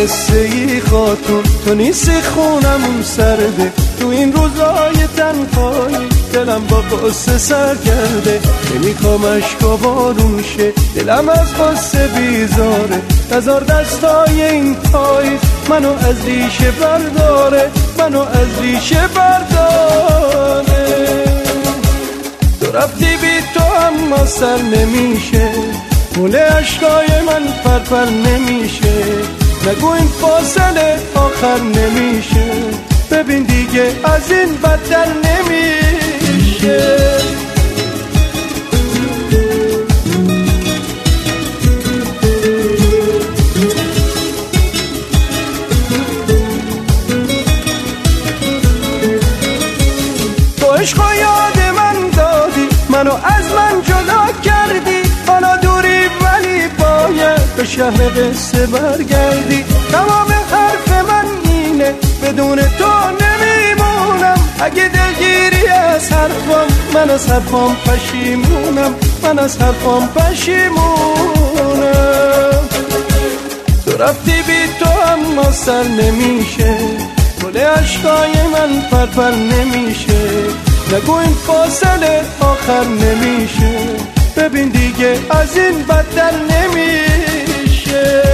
قصه ای خاتون، تو نیستی خونمون سرده، تو این روزای تنهایی دلم با قصه سرگرده. نمیخوام اشکا بارون شه، دلم از قصه بیزاره، هزار دستای این پاییز منو از ریشه برداره، منو از ریشه برداره. تو رفتی بی تو اما سر نمیشه، موله اشکای من پرپر نمیشه. نگو این فاصله آخر نمیشه، ببین دیگه از این بدتر نمیشه. تو عشق و یاد من دادی، منو از من جدا کردی، حالا دوری ولی باید به شهر قصه برگردی. تمام حرف من اینه، بدون تو نمیمونم. اگه دلگیری از حرفم، من از حرفم پشیمونم، من از حرفم پشیمونم. تو رفتی بی تو اما سر نمیشه، گل اشکای من پرپر نمیشه. نگو این فاصله آخر نمیشه، ببین دیگه از این بدتر نمیشه.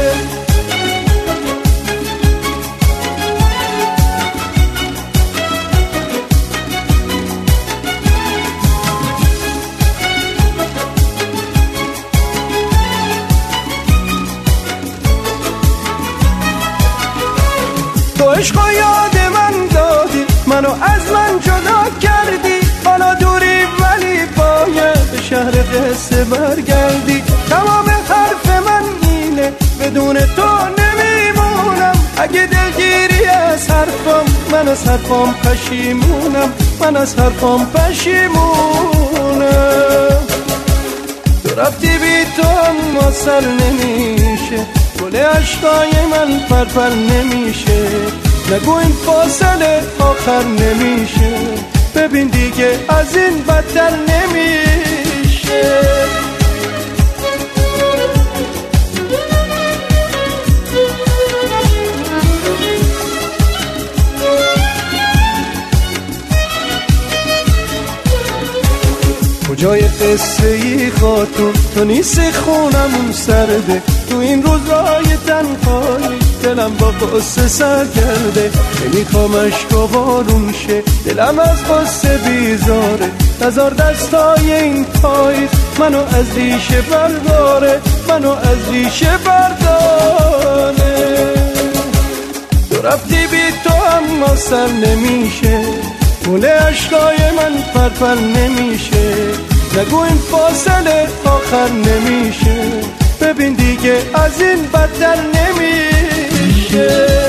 تو عشق و یاد من دادی، منو از من جدا کردی، حالا دوری ولی باید به شهر قصه برگردی. تمام حرف من اینه، بدون تو نمیمونم. اگه دلگیری از حرفم، من از حرفم پشیمونم، من از حرفم پشیمونم. تو رفتی بی تو اما سر نمیشه، گل اشکای من پرپر نمیشه. نگو این فاصله آخر نمیشه، ببین دیگه از این بدتر نمیشه. کجای قصه ای خاتون، تو نیستی خونمون سرده، تو این روزای تنهایی دلم با قصه سرگرده. نمیخوام اشکا بارون شه، دلم از قصه بیزاره، هزار دستای این پاییز منو از ریشه برداره، منو از ریشه برداره. تو رفتی بی تو اما سر نمیشه، موله اشکای من پرپر نمیشه. نگو این فاصله آخر نمیشه، ببین دیگه از این بدتر نمیشه.